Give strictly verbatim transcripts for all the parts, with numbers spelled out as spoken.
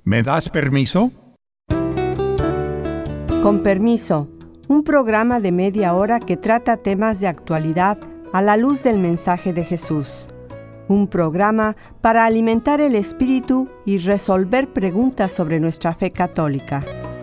¿Me das permiso? Con permiso, un programa de media hora que trata temas de actualidad a la luz del mensaje de Jesús. Un programa para alimentar el espíritu y resolver preguntas sobre nuestra fe católica.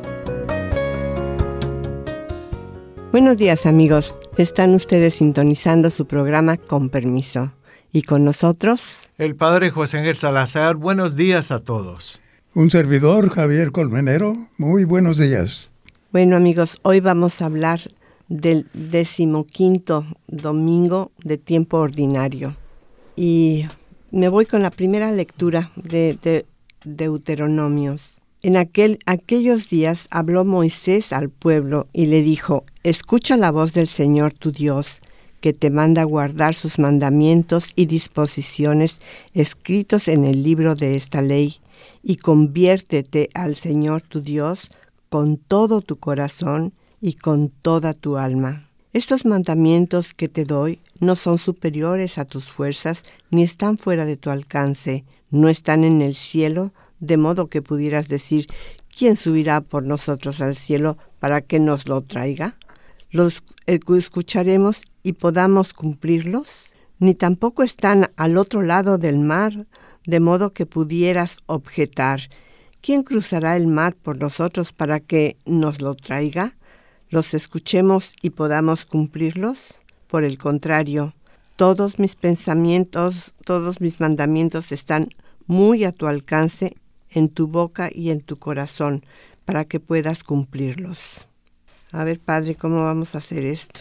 Buenos días, amigos. Están ustedes sintonizando su programa Con Permiso. Y con nosotros, el Padre José Ángel Salazar. Buenos días a todos. Un servidor, Javier Colmenero. Muy buenos días. Bueno, amigos, hoy vamos a hablar del decimoquinto domingo de tiempo ordinario. Y me voy con la primera lectura de, de Deuteronomios. En aquel, aquellos días habló Moisés al pueblo y le dijo: escucha la voz del Señor tu Dios, que te manda guardar sus mandamientos y disposiciones escritos en el libro de esta ley, y conviértete al Señor tu Dios con todo tu corazón y con toda tu alma. Estos mandamientos que te doy no son superiores a tus fuerzas, ni están fuera de tu alcance, no están en el cielo, de modo que pudieras decir: ¿quién subirá por nosotros al cielo para que nos lo traiga? ¿Los escucharemos y podamos cumplirlos? Ni tampoco están al otro lado del mar, de modo que pudieras objetar: ¿quién cruzará el mar por nosotros para que nos lo traiga? ¿Los escuchemos y podamos cumplirlos? Por el contrario, todos mis pensamientos, todos mis mandamientos están muy a tu alcance, en tu boca y en tu corazón, para que puedas cumplirlos. A ver, Padre, ¿cómo vamos a hacer esto?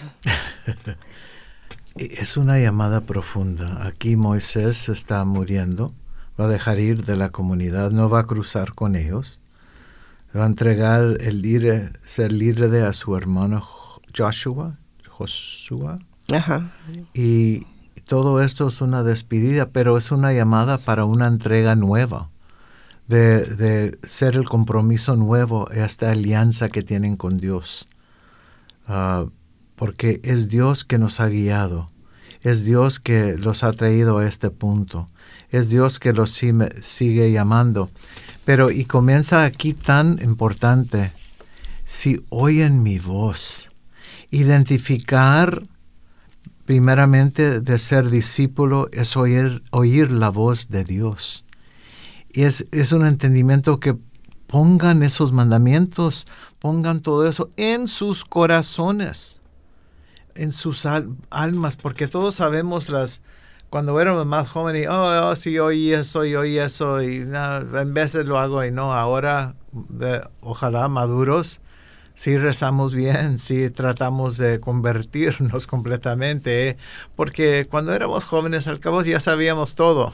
Es una llamada profunda. Aquí Moisés está muriendo, va a dejar ir de la comunidad, no va a cruzar con ellos, va a entregar el líder, ser líder a su hermano Joshua, Joshua. Ajá. Y todo esto es una despedida, pero es una llamada para una entrega nueva. De, de ser el compromiso nuevo, esta alianza que tienen con Dios. Uh, porque es Dios que nos ha guiado, es Dios que los ha traído a este punto, es Dios que los sigue, sigue llamando. Pero y comienza aquí tan importante: si oyen mi voz, identificar primeramente de ser discípulo es oír, oír la voz de Dios. Y es, es un entendimiento que pongan esos mandamientos, pongan todo eso en sus corazones, en sus al, almas, porque todos sabemos las, cuando éramos más jóvenes, oh, oh sí, oí eso, y oí eso, y no, en veces lo hago y no. Ahora, de, ojalá maduros, sí rezamos bien, sí tratamos de convertirnos completamente, ¿eh? Porque cuando éramos jóvenes, al cabo ya sabíamos todo.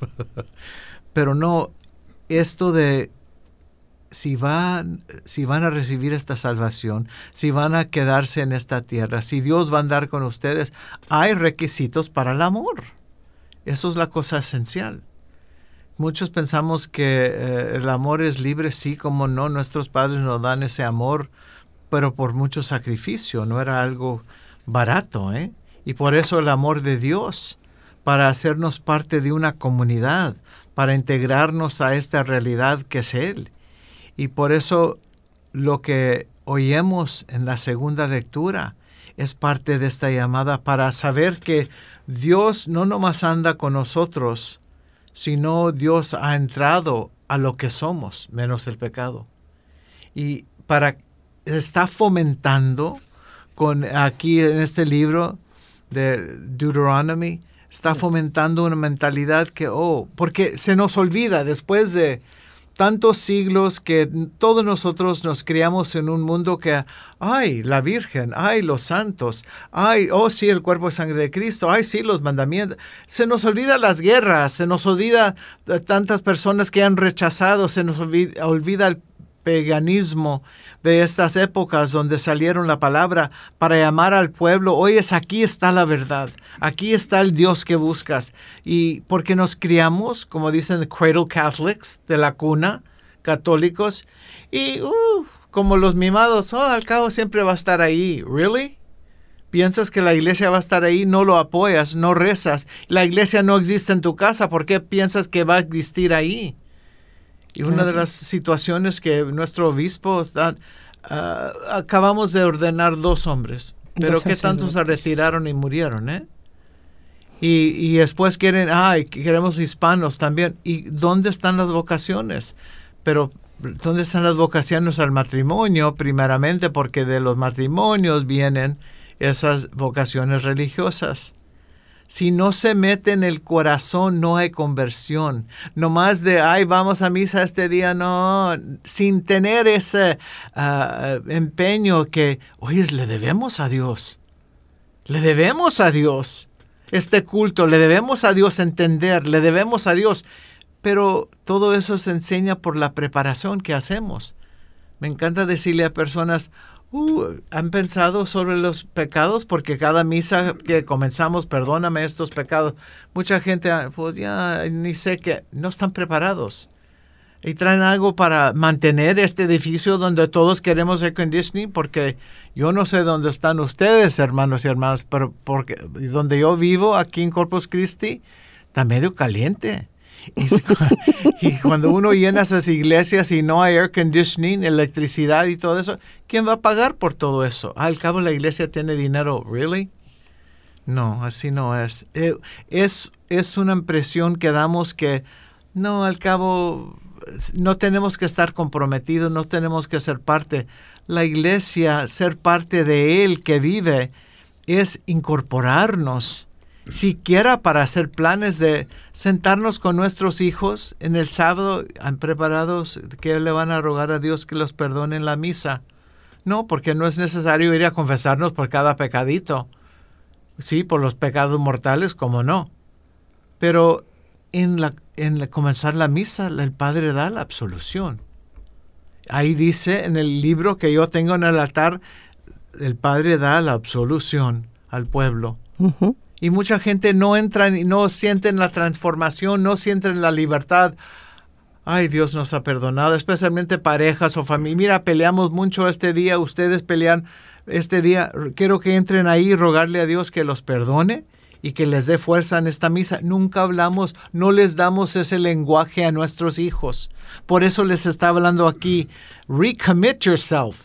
Pero no, esto de si van, si van a recibir esta salvación, si van a quedarse en esta tierra, si Dios va a andar con ustedes, hay requisitos para el amor. Eso es la cosa esencial. Muchos pensamos que eh, el amor es libre, sí, como no, nuestros padres nos dan ese amor, pero por mucho sacrificio, no era algo barato, ¿eh? Y por eso el amor de Dios, para hacernos parte de una comunidad, para integrarnos a esta realidad que es Él. Y por eso lo que oímos en la segunda lectura es parte de esta llamada para saber que Dios no nomás anda con nosotros, sino Dios ha entrado a lo que somos, menos el pecado. Y para está fomentando con aquí en este libro de Deuteronomy, está fomentando una mentalidad que, oh, porque se nos olvida después de tantos siglos que todos nosotros nos criamos en un mundo que, ay, la Virgen, ay, los santos, ay, oh, sí, el cuerpo y sangre de Cristo, ay, sí, los mandamientos. Se nos olvida las guerras, se nos olvida tantas personas que han rechazado, se nos olvida, olvida el paganismo de estas épocas donde salieron la palabra para llamar al pueblo. Oyes, aquí está la verdad, aquí está el Dios que buscas. Y porque nos criamos, como dicen cradle Catholics, de la cuna, católicos, y uh, como los mimados, oh, al cabo siempre va a estar ahí. ¿Really? ¿Piensas que la iglesia va a estar ahí? No lo apoyas, no rezas. La iglesia no existe en tu casa, ¿por qué piensas que va a existir ahí? Y una de las situaciones que nuestro obispo está, uh, acabamos de ordenar dos hombres, pero que tantos se retiraron y murieron, ¿eh? Y, y después quieren, ay, queremos hispanos también. ¿Y dónde están las vocaciones? Pero ¿dónde están las vocaciones al matrimonio? Primeramente porque de los matrimonios vienen esas vocaciones religiosas. Si no se mete en el corazón, no hay conversión. No más de, ay, vamos a misa este día, no. Sin tener ese uh, empeño que, oye, le debemos a Dios. Le debemos a Dios este culto. Le debemos a Dios entender. Le debemos a Dios. Pero todo eso se enseña por la preparación que hacemos. Me encanta decirle a personas, Uh, ¿han pensado sobre los pecados? Porque cada misa que comenzamos, perdóname estos pecados, mucha gente, pues ya ni sé qué, no están preparados. Y traen algo para mantener este edificio donde todos queremos air conditioning, porque yo no sé dónde están ustedes, hermanos y hermanas, pero porque donde yo vivo, aquí en Corpus Christi, está medio caliente. Y, y cuando uno llena esas iglesias y no hay air conditioning, electricidad y todo eso, ¿quién va a pagar por todo eso? Ah, al cabo la iglesia tiene dinero. ¿Really? No, así no es. Es, es una impresión que damos que, no, al cabo no tenemos que estar comprometidos, no tenemos que ser parte. La iglesia, ser parte de Él que vive, es incorporarnos. Siquiera para hacer planes de sentarnos con nuestros hijos en el sábado, ¿han preparado que le van a rogar a Dios que los perdone en la misa? No, porque no es necesario ir a confesarnos por cada pecadito. Sí, por los pecados mortales, como no. Pero en, la, en la, comenzar la misa, el Padre da la absolución. Ahí dice en el libro que yo tengo en el altar, el Padre da la absolución al pueblo. Uh-huh. Y mucha gente no entra y no sienten la transformación, no sienten la libertad. Ay, Dios nos ha perdonado, especialmente parejas o familia. Mira, peleamos mucho este día, ustedes pelean este día. Quiero que entren ahí y rogarle a Dios que los perdone y que les dé fuerza en esta misa. Nunca hablamos, no les damos ese lenguaje a nuestros hijos. Por eso les está hablando aquí, recommit yourself.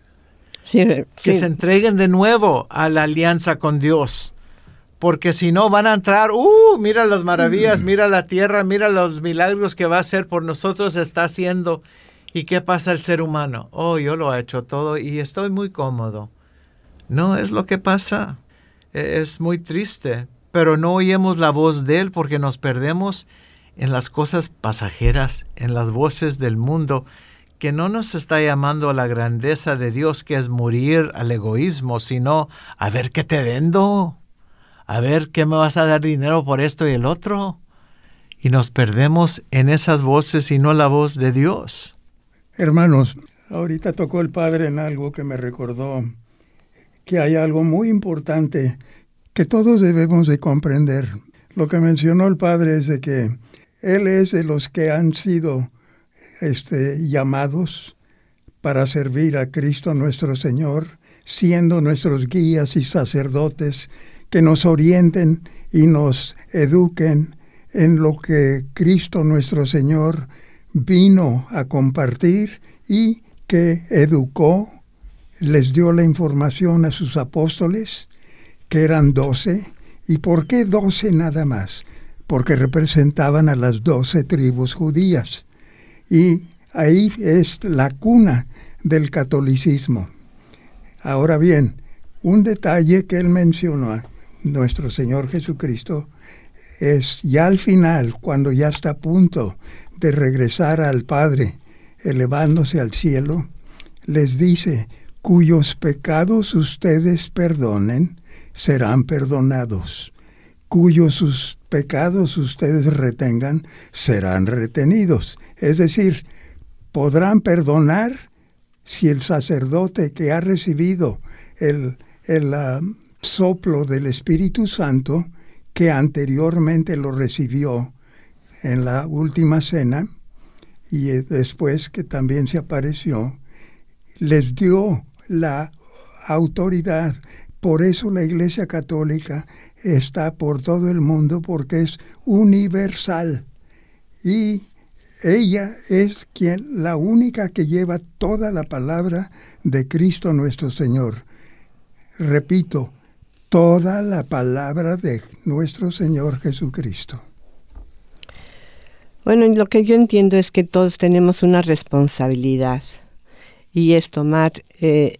Sí, que sí. se entreguen de nuevo a la alianza con Dios. Porque si no van a entrar, uh, mira las maravillas, mira la tierra, mira los milagros que va a hacer por nosotros, está haciendo. ¿Y qué pasa al ser humano? Oh, yo lo he hecho todo y estoy muy cómodo. No es lo que pasa. Es muy triste, pero no oímos la voz de Él porque nos perdemos en las cosas pasajeras, en las voces del mundo, que no nos está llamando a la grandeza de Dios, que es morir al egoísmo, sino a ver qué te vendo. A ver, ¿qué me vas a dar dinero por esto y el otro? Y nos perdemos en esas voces y no la voz de Dios. Hermanos, ahorita tocó el Padre en algo que me recordó que hay algo muy importante que todos debemos de comprender. Lo que mencionó el Padre es de que Él es de los que han sido este, llamados para servir a Cristo nuestro Señor, siendo nuestros guías y sacerdotes, que nos orienten y nos eduquen en lo que Cristo nuestro Señor vino a compartir y que educó, les dio la información a sus apóstoles, que eran doce. ¿Y por qué doce nada más? Porque representaban a las doce tribus judías. Y ahí es la cuna del catolicismo. Ahora bien, un detalle que él mencionó, nuestro Señor Jesucristo, es ya al final, cuando ya está a punto de regresar al Padre, elevándose al cielo, les dice, cuyos pecados ustedes perdonen, serán perdonados. Cuyos sus pecados ustedes retengan, serán retenidos. Es decir, podrán perdonar si el sacerdote que ha recibido el, el uh, soplo del Espíritu Santo, que anteriormente lo recibió en la última cena, y después que también se apareció, les dio la autoridad. Por eso la Iglesia Católica está por todo el mundo, porque es universal. Y ella es quien, la única que lleva toda la palabra de Cristo nuestro Señor. Repito, toda la palabra de nuestro Señor Jesucristo. Bueno, lo que yo entiendo es que todos tenemos una responsabilidad y es tomar eh,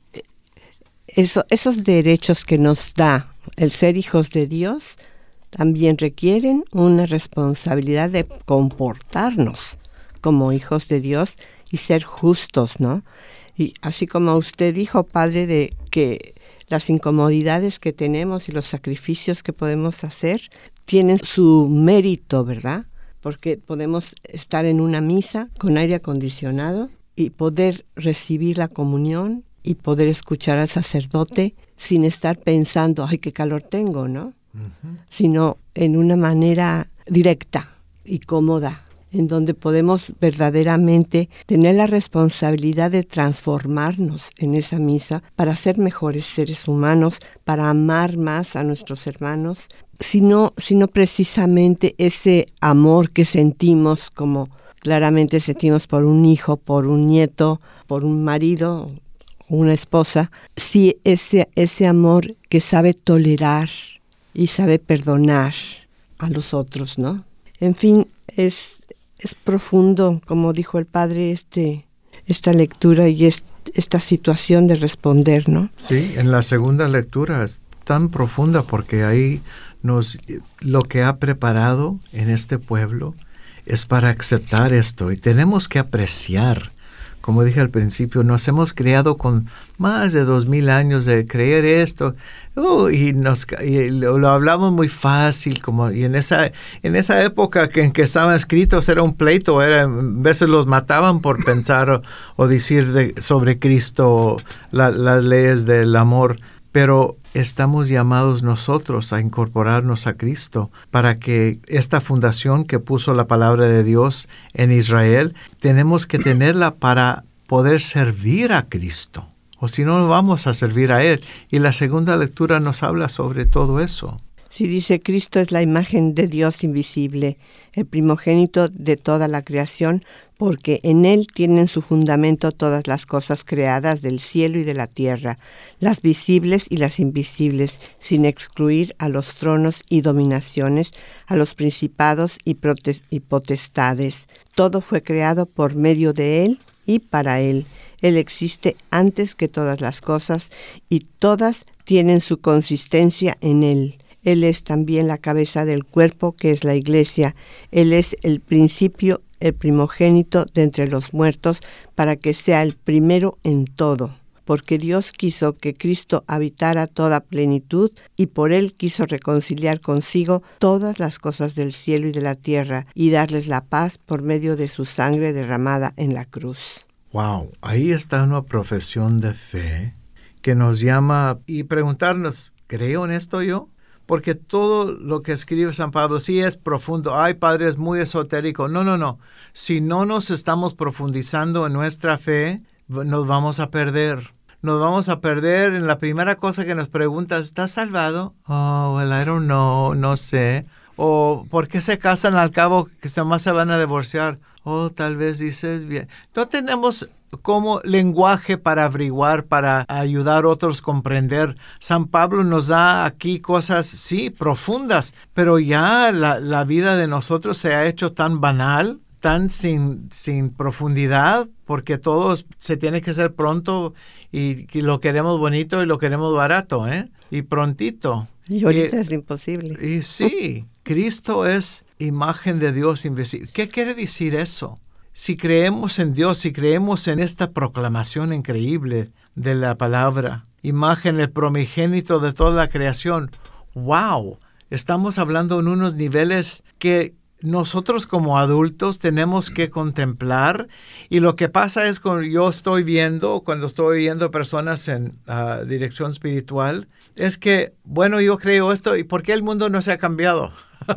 eso, esos derechos que nos da el ser hijos de Dios, también requieren una responsabilidad de comportarnos como hijos de Dios y ser justos, ¿no? Y así como usted dijo, Padre, de que las incomodidades que tenemos y los sacrificios que podemos hacer tienen su mérito, ¿verdad? Porque podemos estar en una misa con aire acondicionado y poder recibir la comunión y poder escuchar al sacerdote sin estar pensando, ay, qué calor tengo, ¿no? Uh-huh. Sino en una manera directa y cómoda, en donde podemos verdaderamente tener la responsabilidad de transformarnos en esa misa para ser mejores seres humanos, para amar más a nuestros hermanos, sino, sino precisamente ese amor que sentimos, como claramente sentimos por un hijo, por un nieto, por un marido, una esposa, sí, ese, ese amor que sabe tolerar y sabe perdonar a los otros, ¿no? En fin, es, es profundo, como dijo el Padre, este, esta lectura y es, esta situación de responder, ¿no? Sí, en la segunda lectura es tan profunda porque ahí nos, lo que ha preparado en este pueblo es para aceptar esto y tenemos que apreciar. Como dije al principio, nos hemos criado con más de dos mil años de creer esto, oh, y, nos, y lo, lo hablamos muy fácil, como, y en esa, en esa época que, en que estaban escritos era un pleito, era, a veces los mataban por pensar o, o decir de, sobre Cristo, la, las leyes del amor, pero estamos llamados nosotros a incorporarnos a Cristo para que esta fundación que puso la palabra de Dios en Israel, tenemos que tenerla para poder servir a Cristo. O si no, vamos a servir a Él. Y la segunda lectura nos habla sobre todo eso. Sí, dice, Cristo es la imagen de Dios invisible, el primogénito de toda la creación, porque en Él tienen su fundamento todas las cosas creadas del cielo y de la tierra, las visibles y las invisibles, sin excluir a los tronos y dominaciones, a los principados y, prote- y potestades. Todo fue creado por medio de Él y para Él. Él existe antes que todas las cosas y todas tienen su consistencia en Él. Él es también la cabeza del cuerpo, que es la Iglesia. Él es el principio, el primogénito de entre los muertos, para que sea el primero en todo. Porque Dios quiso que Cristo habitara toda plenitud, y por Él quiso reconciliar consigo todas las cosas del cielo y de la tierra, y darles la paz por medio de su sangre derramada en la cruz. Wow, ahí está una profesión de fe que nos llama y preguntarnos, ¿creo en esto yo? Porque todo lo que escribe San Pablo sí es profundo. Ay, Padre, es muy esotérico. No, no, no. Si no nos estamos profundizando en nuestra fe, nos vamos a perder. Nos vamos a perder en la primera cosa que nos pregunta, ¿estás salvado? Oh, well, I don't know, no sé. O, ¿por qué se casan al cabo que nomás se van a divorciar? Oh, tal vez dices bien. No tenemos como lenguaje para averiguar, para ayudar a otros a comprender. San Pablo nos da aquí cosas, sí, profundas, pero ya la, la vida de nosotros se ha hecho tan banal, tan sin, sin profundidad, porque todo se tiene que hacer pronto y, y lo queremos bonito y lo queremos barato, ¿eh? Y prontito. Y ahorita y, es imposible. Y sí, Cristo es imagen de Dios invisible. ¿Qué quiere decir eso? Si creemos en Dios, si creemos en esta proclamación increíble de la palabra, imagen, el primogénito de toda la creación, ¡wow! Estamos hablando en unos niveles que nosotros como adultos tenemos que contemplar, y lo que pasa es cuando yo estoy viendo, cuando estoy viendo personas en uh, dirección espiritual, es que, bueno, yo creo esto, ¿y por qué el mundo no se ha cambiado?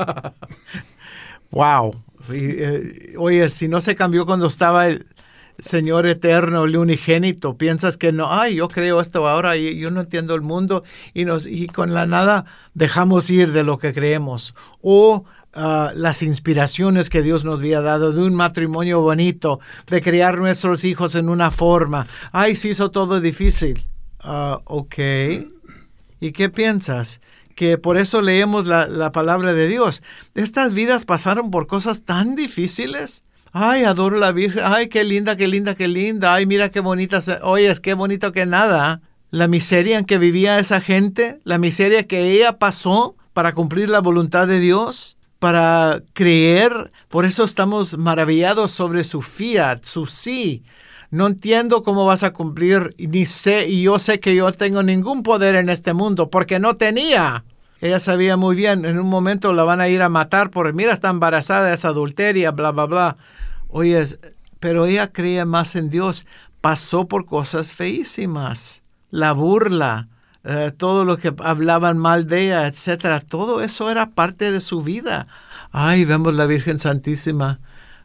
¡Wow! Y, eh, oye, si no se cambió cuando estaba el Señor eterno, el unigénito, piensas que no, ay, yo creo esto ahora y yo no entiendo el mundo, y, nos, y con la nada dejamos ir de lo que creemos. O uh, las inspiraciones que Dios nos había dado, de un matrimonio bonito, de criar nuestros hijos en una forma. Ay, se hizo todo difícil. Uh, ok. ¿Y qué piensas? Que por eso leemos la, la palabra de Dios. Estas vidas pasaron por cosas tan difíciles. Ay, adoro a la Virgen. Ay, qué linda, qué linda, qué linda. Ay, mira qué bonita. Se... Oye, es qué bonito que nada. La miseria en que vivía esa gente, la miseria que ella pasó para cumplir la voluntad de Dios, para creer. Por eso estamos maravillados sobre su fiat, su sí. No entiendo cómo vas a cumplir, ni sé, y yo sé que yo no tengo ningún poder en este mundo, porque no tenía. Ella sabía muy bien, en un momento la van a ir a matar por, mira, está embarazada, es adulteria, bla, bla, bla. Oye, pero ella creía más en Dios. Pasó por cosas feísimas. La burla, eh, todo lo que hablaban mal de ella, etcétera. Todo eso era parte de su vida. Ay, vemos la Virgen Santísima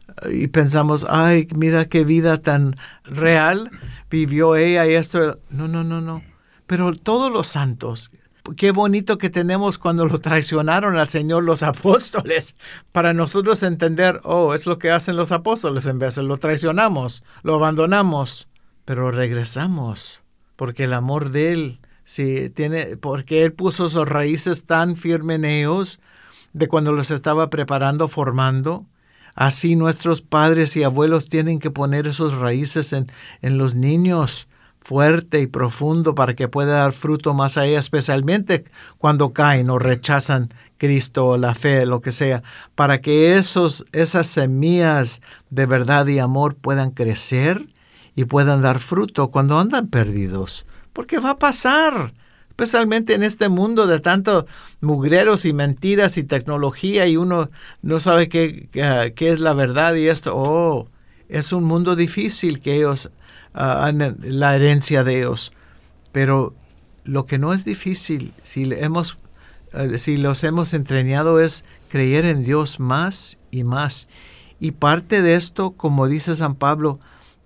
y pensamos, ay, mira qué vida tan real vivió ella y esto. No, no, no, no. Pero todos los santos, qué bonito que tenemos cuando lo traicionaron al Señor los apóstoles, para nosotros entender, oh, es lo que hacen los apóstoles, en vez de lo traicionamos, lo abandonamos, pero regresamos. Porque el amor de Él, sí, tiene, porque Él puso sus raíces tan firmes en ellos, de cuando los estaba preparando, formando. Así nuestros padres y abuelos tienen que poner esos raíces en, en los niños, fuerte y profundo, para que pueda dar fruto más allá, especialmente cuando caen o rechazan Cristo o la fe, lo que sea, para que esos, esas semillas de verdad y amor puedan crecer y puedan dar fruto cuando andan perdidos, porque va a pasar, especialmente en este mundo de tantos mugreros y mentiras y tecnología, y uno no sabe qué, qué, qué es la verdad y esto. Oh, es un mundo difícil que ellos, uh, la herencia de ellos, pero lo que no es difícil, si, hemos, uh, si los hemos entrenado, es creer en Dios más y más. Y parte de esto, como dice San Pablo,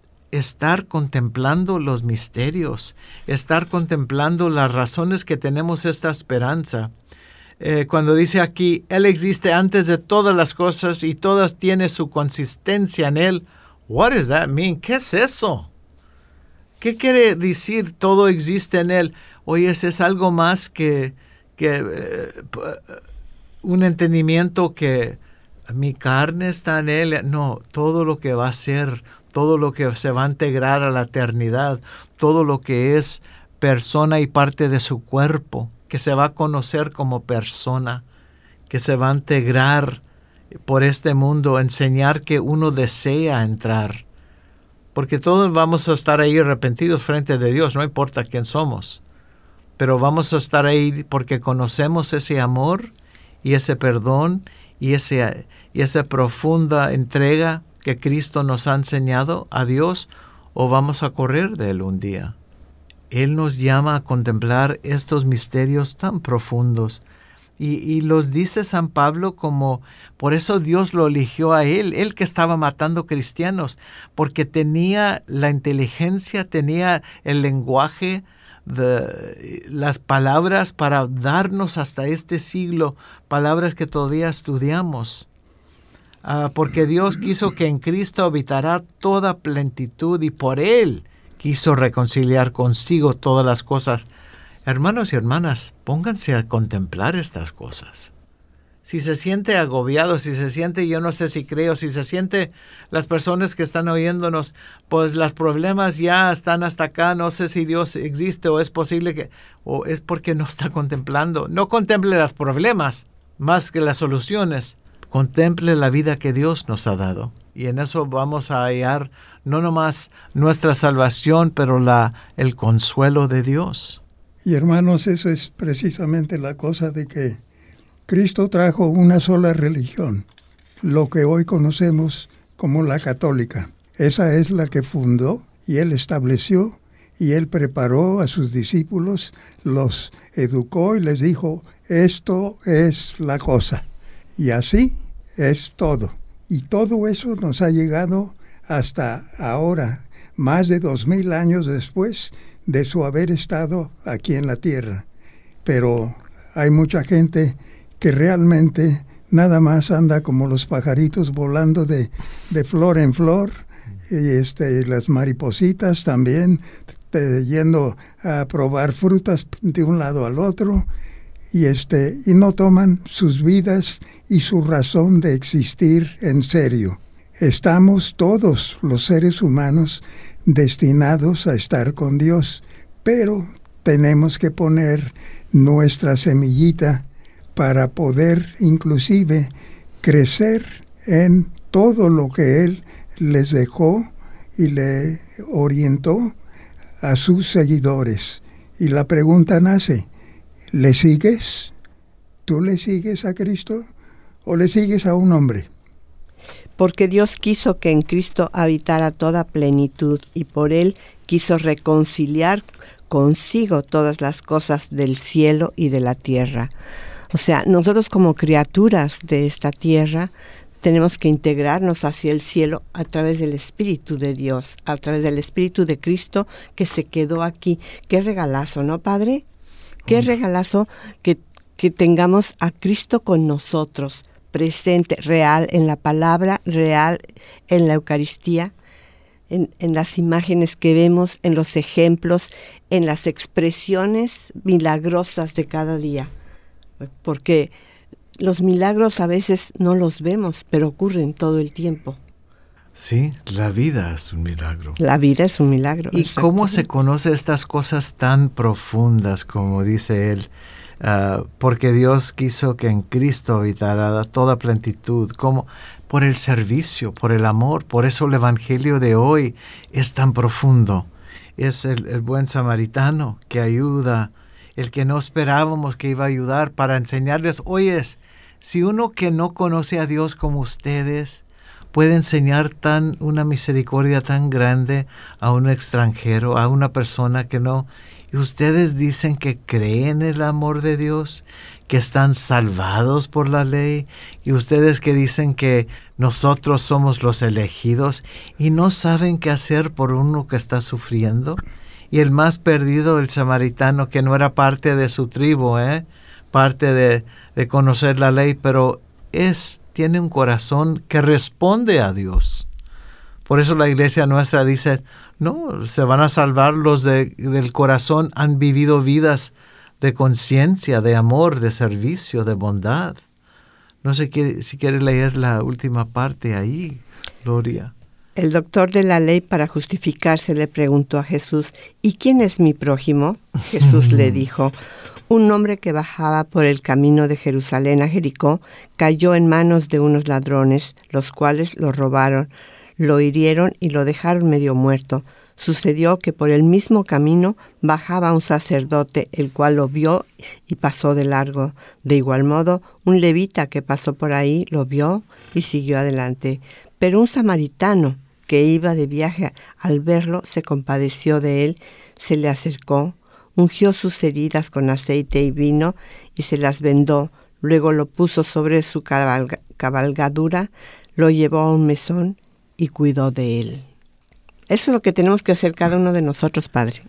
estar contemplando los misterios, estar contemplando las razones que tenemos esta esperanza. Eh, cuando dice aquí, Él existe antes de todas las cosas y todas tienen su consistencia en Él. What does that mean? ¿Qué es eso? ¿Qué quiere decir todo existe en Él? Oye, ese es algo más que, que eh, un entendimiento que mi carne está en Él. No, todo lo que va a ser, todo lo que se va a integrar a la eternidad, todo lo que es persona y parte de su cuerpo, que se va a conocer como persona, que se va a integrar por este mundo, enseñar que uno desea entrar. Porque todos vamos a estar ahí arrepentidos frente de Dios, no importa quién somos. Pero vamos a estar ahí porque conocemos ese amor y ese perdón y, ese, y esa profunda entrega que Cristo nos ha enseñado a Dios, o vamos a correr de Él un día. Él nos llama a contemplar estos misterios tan profundos. Y, y los dice San Pablo como, por eso Dios lo eligió a él, él que estaba matando cristianos, porque tenía la inteligencia, tenía el lenguaje, de, las palabras para darnos hasta este siglo, palabras que todavía estudiamos. Uh, porque Dios quiso que en Cristo habitará toda plenitud y por Él quiso reconciliar consigo todas las cosas. Hermanos y hermanas, pónganse a contemplar estas cosas. Si se siente agobiado, si se siente, yo no sé si creo, si se siente las personas que están oyéndonos, pues los problemas ya están hasta acá, no sé si Dios existe o es posible que, o es porque no está contemplando. No contemple los problemas más que las soluciones. Contemple la vida que Dios nos ha dado. Y en eso vamos a hallar no nomás nuestra salvación, pero la, el consuelo de Dios. Y hermanos, eso es precisamente la cosa de que Cristo trajo una sola religión, lo que hoy conocemos como la católica. Esa es la que fundó y Él estableció y Él preparó a sus discípulos, los educó y les dijo, esto es la cosa. Y así es todo. Y todo eso nos ha llegado hasta ahora, más de dos mil años después de su haber estado aquí en la tierra. Pero hay mucha gente que realmente nada más anda como los pajaritos volando de, de flor en flor, y este, las maripositas también, te, yendo a probar frutas de un lado al otro, y, este, y no toman sus vidas y su razón de existir en serio. Estamos todos los seres humanos destinados a estar con Dios, pero tenemos que poner nuestra semillita para poder inclusive crecer en todo lo que Él les dejó y le orientó a sus seguidores. Y la pregunta nace, ¿le sigues? ¿Tú le sigues a Cristo o le sigues a un hombre? Porque Dios quiso que en Cristo habitara toda plenitud y por Él quiso reconciliar consigo todas las cosas del cielo y de la tierra. O sea, nosotros como criaturas de esta tierra tenemos que integrarnos hacia el cielo a través del Espíritu de Dios, a través del Espíritu de Cristo que se quedó aquí. Qué regalazo, ¿no, Padre? Qué regalazo que, que tengamos a Cristo con nosotros, presente, real en la palabra, real en la Eucaristía, en, en las imágenes que vemos, en los ejemplos, en las expresiones milagrosas de cada día. Porque los milagros a veces no los vemos, pero ocurren todo el tiempo. Sí, la vida es un milagro. La vida es un milagro. ¿Y cómo se conoce estas cosas tan profundas, como dice él? Uh, porque Dios quiso que en Cristo habitara toda plenitud, como por el servicio, por el amor. Por eso el Evangelio de hoy es tan profundo. Es el, el buen samaritano que ayuda, el que no esperábamos que iba a ayudar para enseñarles, oyes, si uno que no conoce a Dios como ustedes puede enseñar tan una misericordia tan grande a un extranjero, a una persona que no, y ustedes dicen que creen en el amor de Dios, que están salvados por la ley, y ustedes que dicen que nosotros somos los elegidos y no saben qué hacer por uno que está sufriendo. Y el más perdido, el samaritano, que no era parte de su tribu, ¿eh? parte de, de conocer la ley, pero es, tiene un corazón que responde a Dios. Por eso la iglesia nuestra dice, no, se van a salvar los de, del corazón, han vivido vidas de conciencia, de amor, de servicio, de bondad. No sé si quiere leer la última parte ahí, Gloria. El doctor de la ley, para justificarse, le preguntó a Jesús, ¿y quién es mi prójimo? Jesús le dijo, un hombre que bajaba por el camino de Jerusalén a Jericó cayó en manos de unos ladrones, los cuales lo robaron, lo hirieron y lo dejaron medio muerto. Sucedió que por el mismo camino bajaba un sacerdote, el cual lo vio y pasó de largo. De igual modo, un levita que pasó por ahí lo vio y siguió adelante. Pero un samaritano que iba de viaje, al verlo, se compadeció de él, se le acercó, ungió sus heridas con aceite y vino y se las vendó. Luego lo puso sobre su cabalga, cabalgadura, lo llevó a un mesón y cuidó de él. Eso es lo que tenemos que hacer cada uno de nosotros, Padre.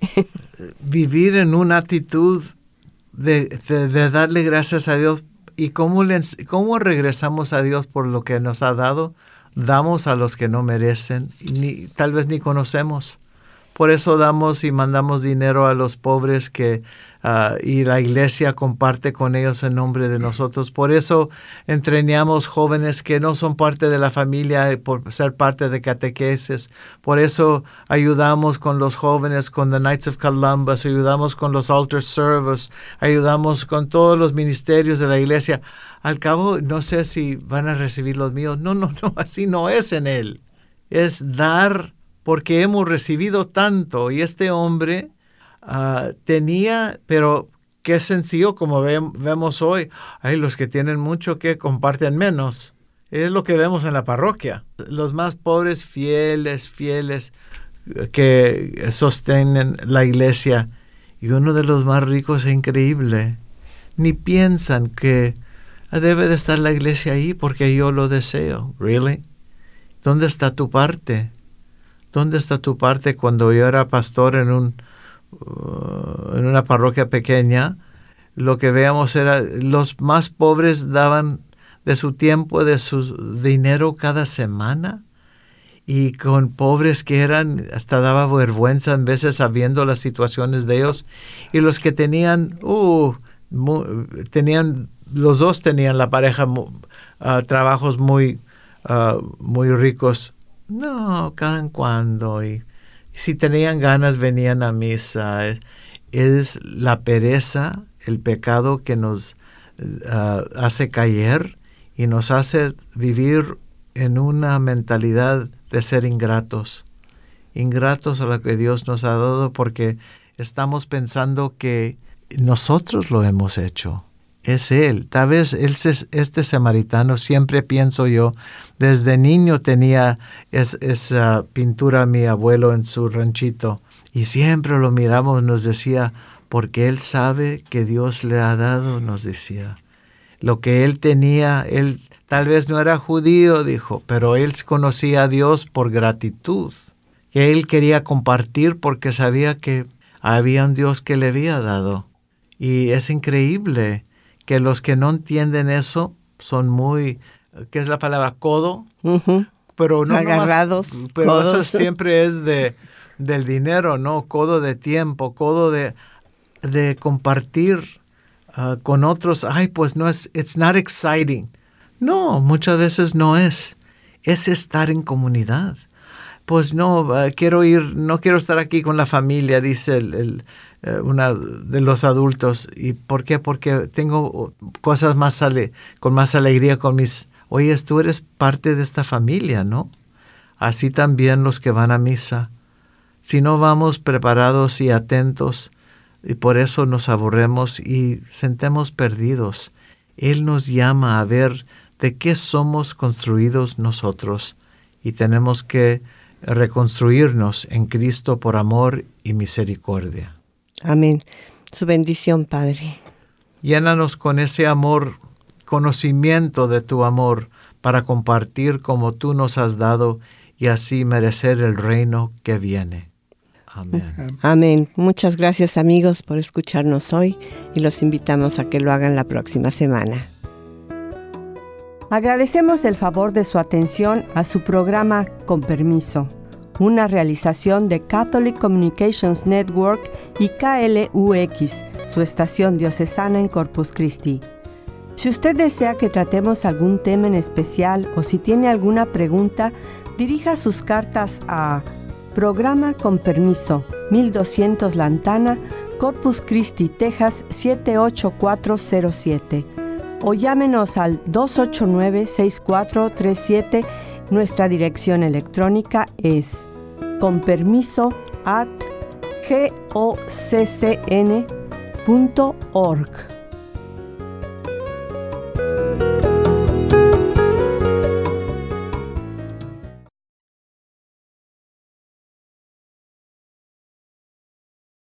Vivir en una actitud de, de, de darle gracias a Dios. ¿Y cómo, le, cómo regresamos a Dios por lo que nos ha dado? Damos a los que no merecen, ni, tal vez ni conocemos. Por eso damos y mandamos dinero a los pobres que, uh, y la iglesia comparte con ellos en nombre de nosotros. Por eso entrenamos jóvenes que no son parte de la familia por ser parte de catequesis. Por eso ayudamos con los jóvenes, con the Knights of Columbus, ayudamos con los altar servers, ayudamos con todos los ministerios de la iglesia. Al cabo, no sé si van a recibir los míos. No, no, no, así no es en él. Es dar porque hemos recibido tanto. Y este hombre uh, tenía, pero qué sencillo como ve, vemos hoy. Hay los que tienen mucho que comparten menos. Es lo que vemos en la parroquia. Los más pobres, fieles, fieles, que sostienen la iglesia. Y uno de los más ricos es increíble. Ni piensan que debe de estar la iglesia ahí porque yo lo deseo. ¿Really? ¿Dónde está tu parte? ¿Dónde está tu parte? Cuando yo era pastor en un uh, en una parroquia pequeña, lo que veíamos era los más pobres daban de su tiempo, de su dinero cada semana. Y con pobres que eran, hasta daba vergüenza en veces sabiendo las situaciones de ellos. Y los que tenían, uh, muy, tenían, los dos tenían la pareja, uh, trabajos muy, uh, muy ricos. No, cada en cuando. Y, y si tenían ganas venían a misa. Es la pereza, el pecado que nos uh, hace caer y nos hace vivir en una mentalidad de ser ingratos, ingratos a lo que Dios nos ha dado porque estamos pensando que nosotros lo hemos hecho, es Él. Tal vez él, este samaritano, siempre pienso yo, desde niño tenía es, esa pintura mi abuelo en su ranchito y siempre lo miramos, nos decía, porque Él sabe que Dios le ha dado, nos decía. Lo que Él tenía, Él tal vez no era judío, dijo, pero él conocía a Dios por gratitud, que él quería compartir porque sabía que había un Dios que le había dado. Y es increíble que los que no entienden eso son muy, ¿qué es la palabra? Codo, uh-huh. pero no agarrados. Nomás, pero codos. eso siempre es de del dinero, ¿no? Codo de tiempo, codo de, de compartir uh, con otros. Ay, pues no es, it's not exciting. No, muchas veces no es. Es estar en comunidad. Pues no, uh, quiero ir, no quiero estar aquí con la familia, dice el, el, uh, una de los adultos. ¿Y por qué? Porque tengo cosas más ale- con más alegría con mis... Oye, tú eres parte de esta familia, ¿no? Así también los que van a misa. Si no vamos preparados y atentos, y por eso nos aburremos y sentemos perdidos, Él nos llama a ver de qué somos construidos nosotros y tenemos que reconstruirnos en Cristo por amor y misericordia. Amén. Su bendición, Padre. Llénanos con ese amor, conocimiento de tu amor para compartir como tú nos has dado y así merecer el reino que viene. Amén. Amén. Muchas gracias, amigos, por escucharnos hoy y los invitamos a que lo hagan la próxima semana. Agradecemos el favor de su atención a su programa Con Permiso, una realización de Catholic Communications Network y K L U X, su estación diocesana en Corpus Christi. Si usted desea que tratemos algún tema en especial o si tiene alguna pregunta, dirija sus cartas a Programa Con Permiso, mil doscientos Lantana, Corpus Christi, Texas siete ocho cuatro cero siete. O llámenos al dos ocho nueve, seis cuatro tres siete. Nuestra dirección electrónica es conpermiso arroba goccn punto org.